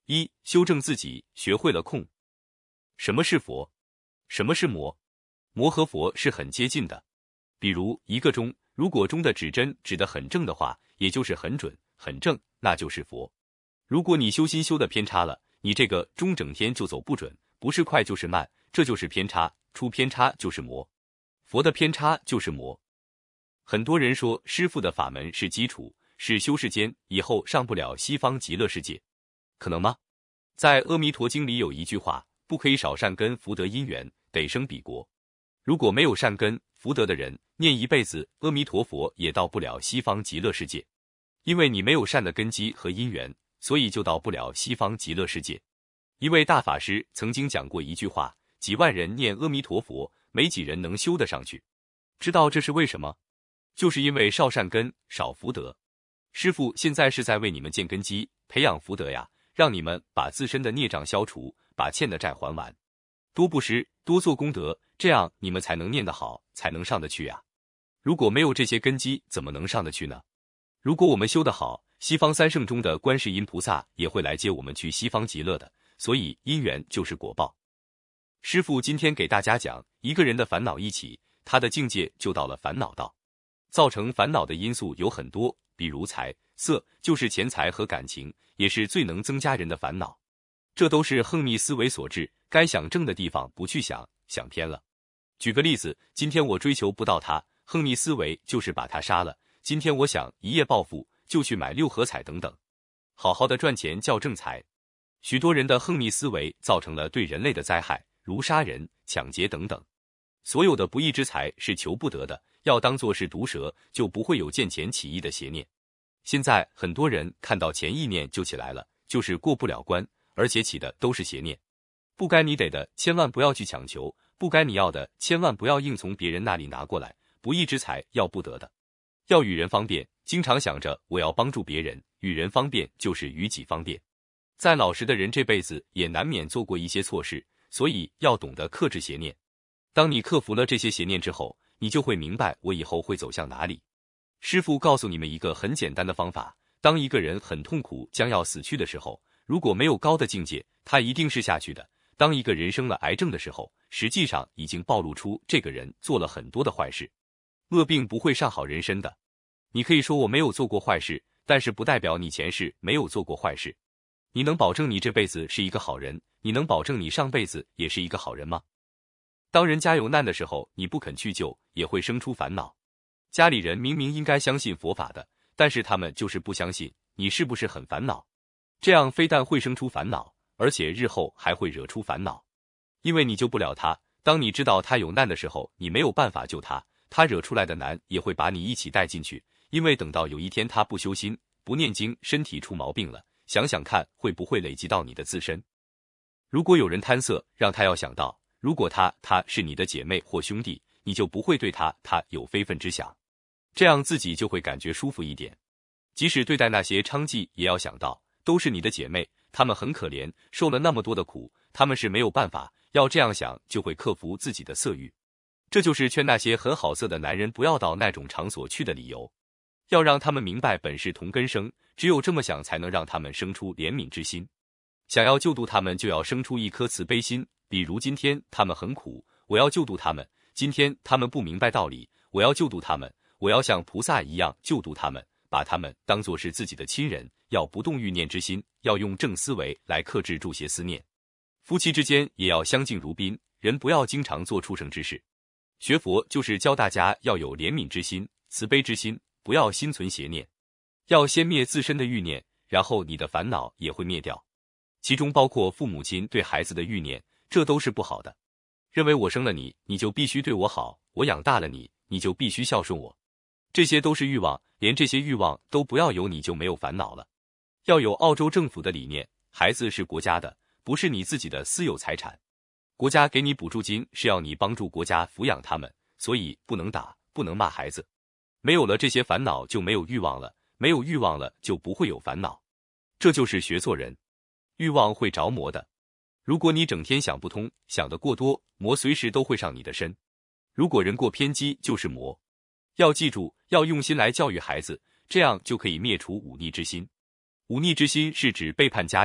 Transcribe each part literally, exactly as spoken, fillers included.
一、修正自己，学会了空。什么是佛？什么是魔？魔和佛是很接近的。比如一个钟，如果钟的指针指得很正的话，也就是很准、很正，那就是佛。如果你修心修的偏差了，你这个钟整天就走不准，不是快就是慢，这就是偏差，出偏差就是魔。佛的偏差就是魔。很多人说师父的法门是基础，是修世间，以后上不了西方极乐世界，可能吗？在《阿弥陀经》里有一句话，不可以少善根福德因缘，得生彼国。如果没有善根福德的人，念一辈子阿弥陀佛也到不了西方极乐世界，因为你没有善的根基和因缘，所以就到不了西方极乐世界。一位大法师曾经讲过一句话，几万人念阿弥陀佛，没几人能修得上去。知道这是为什么？就是因为少善根少福德。师父现在是在为你们建根基，培养福德呀，让你们把自身的孽障消除，把欠的债还完。多布施，多做功德，这样你们才能念得好，才能上得去呀。如果没有这些根基，怎么能上得去呢？如果我们修得好，西方三圣中的观世音菩萨也会来接我们去西方极乐的，所以因缘就是果报。师父今天给大家讲，一个人的烦恼一起，他的境界就到了烦恼道。造成烦恼的因素有很多，比如财色，就是钱财和感情，也是最能增加人的烦恼。这都是横逆思维所致，该想正的地方不去想，想偏了。举个例子，今天我追求不到他，横逆思维就是把他杀了。今天我想一夜暴富，就去买六合彩等等。好好的赚钱叫正财。许多人的横逆思维造成了对人类的灾害，如杀人、抢劫等等。所有的不义之财是求不得的，要当作是毒蛇，就不会有见钱起意的邪念。现在很多人看到钱意念就起来了，就是过不了关，而且起的都是邪念。不该你得的千万不要去强求，不该你要的千万不要硬从别人那里拿过来。不义之财要不得的，要与人方便，经常想着我要帮助别人，与人方便就是与己方便。再老实的人这辈子也难免做过一些错事，所以要懂得克制邪念。当你克服了这些邪念之后，你就会明白我以后会走向哪里。师父告诉你们一个很简单的方法，当一个人很痛苦将要死去的时候，如果没有高的境界，他一定是下去的。当一个人生了癌症的时候，实际上已经暴露出这个人做了很多的坏事。恶病不会上好人身的。你可以说我没有做过坏事，但是不代表你前世没有做过坏事。你能保证你这辈子是一个好人？你能保证你上辈子也是一个好人吗？当人家有难的时候，你不肯去救，也会生出烦恼。家里人明明应该相信佛法的，但是他们就是不相信，你是不是很烦恼？这样非但会生出烦恼，而且日后还会惹出烦恼。因为你救不了他，当你知道他有难的时候，你没有办法救他，他惹出来的难也会把你一起带进去。因为等到有一天他不修心、不念经，身体出毛病了，想想看会不会累积到你的自身。如果有人贪色，让他要想到，如果他他是你的姐妹或兄弟，你就不会对他他有非分之想，这样自己就会感觉舒服一点。即使对待那些娼妓，也要想到都是你的姐妹，她们很可怜，受了那么多的苦，她们是没有办法，要这样想就会克服自己的色欲。这就是劝那些很好色的男人不要到那种场所去的理由，要让他们明白本是同根生，只有这么想才能让他们生出怜悯之心。想要救度他们，就要生出一颗慈悲心。比如今天他们很苦，我要救度他们；今天他们不明白道理，我要救度他们。我要像菩萨一样救度他们，把他们当作是自己的亲人，要不动欲念之心，要用正思维来克制住邪思念。夫妻之间也要相敬如宾，人不要经常做畜生之事。学佛就是教大家要有怜悯之心、慈悲之心，不要心存邪念，要先灭自身的欲念，然后你的烦恼也会灭掉。其中包括父母亲对孩子的欲念，这都是不好的。认为我生了你，你就必须对我好，我养大了你，你就必须孝顺我。这些都是欲望，连这些欲望都不要有，你就没有烦恼了。要有澳洲政府的理念，孩子是国家的，不是你自己的私有财产。国家给你补助金是要你帮助国家抚养他们，所以不能打，不能骂孩子。没有了这些烦恼就没有欲望了，没有欲望了就不会有烦恼。这就是学做人。欲望会着魔的。如果你整天想不通，想得过多，魔随时都会上你的身。如果人过偏激，就是魔。要记住，要用心来教育孩子，这样就可以灭除忤逆之心。忤逆之心是指背叛家庭，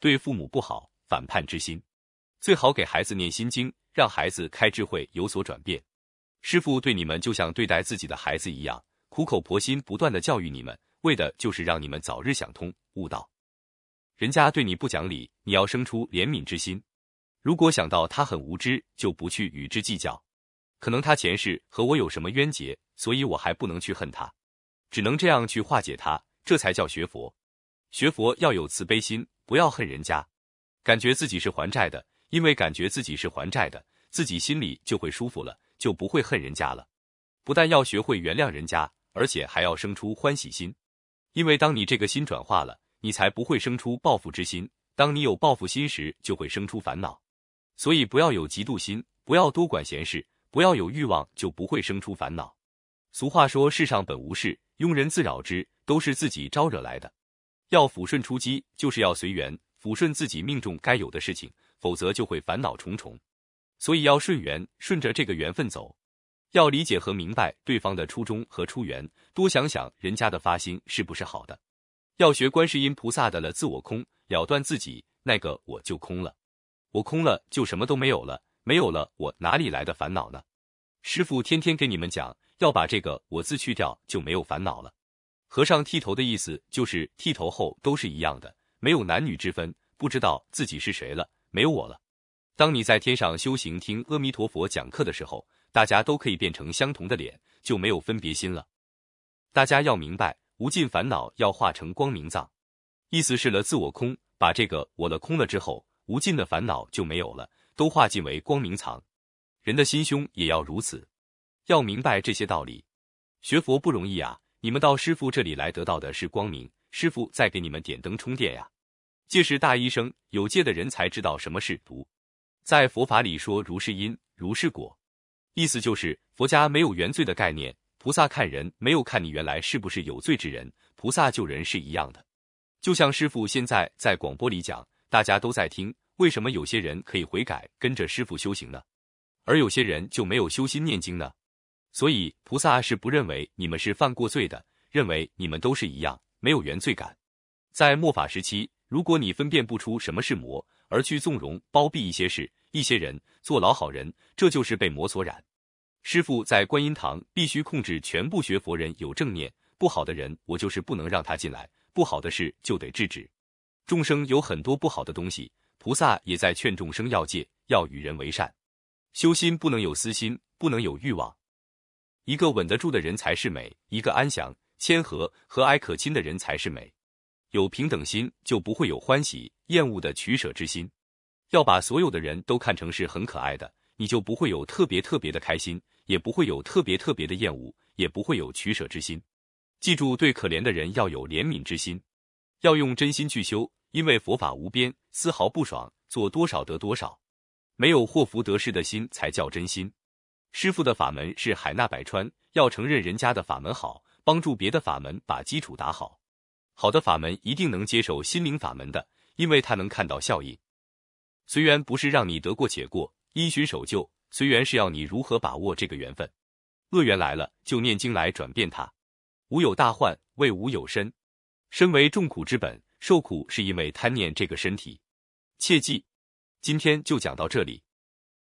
对父母不好，反叛之心。最好给孩子念心经，让孩子开智慧，有所转变。师父对你们就像对待自己的孩子一样，苦口婆心不断的教育你们，为的就是让你们早日想通悟道。人家对你不讲理，你要生出怜悯之心。如果想到他很无知，就不去与之计较。可能他前世和我有什么冤结，所以我还不能去恨他，只能这样去化解他，这才叫学佛。学佛要有慈悲心，不要恨人家。感觉自己是还债的，因为感觉自己是还债的，自己心里就会舒服了，就不会恨人家了。不但要学会原谅人家，而且还要生出欢喜心。因为当你这个心转化了，你才不会生出报复之心。当你有报复心时，就会生出烦恼。所以不要有嫉妒心，不要多管闲事，不要有欲望，就不会生出烦恼。俗话说，世上本无事，庸人自扰之，都是自己招惹来的。要抚顺出击，就是要随缘，抚顺自己命中该有的事情，否则就会烦恼重重。所以要顺缘，顺着这个缘分走。要理解和明白对方的初衷和出缘，多想想人家的发心是不是好的。要学观世音菩萨的了自我空，了断自己，那个我就空了。我空了，就什么都没有了，没有了，我哪里来的烦恼呢？师父天天给你们讲，要把这个我字去掉，就没有烦恼了。和尚剃头的意思就是剃头后都是一样的，没有男女之分，不知道自己是谁了，没有我了。当你在天上修行听阿弥陀佛讲课的时候，大家都可以变成相同的脸，就没有分别心了。大家要明白，无尽烦恼要化成光明藏，意思是了自我空，把这个我了空了之后，无尽的烦恼就没有了，都化尽为光明藏。人的心胸也要如此，要明白这些道理。学佛不容易啊，你们到师父这里来得到的是光明，师父在给你们点灯充电呀。戒是大医生，有戒的人才知道什么是毒。在佛法里说如是因，如是果，意思就是佛家没有原罪的概念，菩萨看人没有看你原来是不是有罪之人，菩萨救人是一样的。就像师父现在在广播里讲，大家都在听，为什么有些人可以悔改跟着师父修行呢？而有些人就没有修心念经呢？所以菩萨是不认为你们是犯过罪的，认为你们都是一样，没有原罪感。在末法时期，如果你分辨不出什么是魔，而去纵容包庇一些事一些人，做老好人，这就是被魔所染。师父在观音堂必须控制全部学佛人有正念，不好的人我就是不能让他进来，不好的事就得制止。众生有很多不好的东西，菩萨也在劝众生要戒，要与人为善。修心不能有私心，不能有欲望。一个稳得住的人才是美，一个安详、谦和、和蔼可亲的人才是美。有平等心，就不会有欢喜、厌恶的取舍之心。要把所有的人都看成是很可爱的，你就不会有特别特别的开心，也不会有特别特别的厌恶，也不会有取舍之心。记住，对可怜的人要有怜悯之心，要用真心去修，因为佛法无边，丝毫不爽，做多少得多少。没有祸福得失的心才叫真心。师父的法门是海纳百川，要承认人家的法门好，帮助别的法门把基础打好。好的法门一定能接受心灵法门的，因为它能看到效应。随缘不是让你得过且过，因循守旧，随缘是要你如何把握这个缘分。恶缘来了，就念经来转变它。无有大患，为无有身。身为众苦之本，受苦是因为贪念这个身体。切记，今天就讲到这里。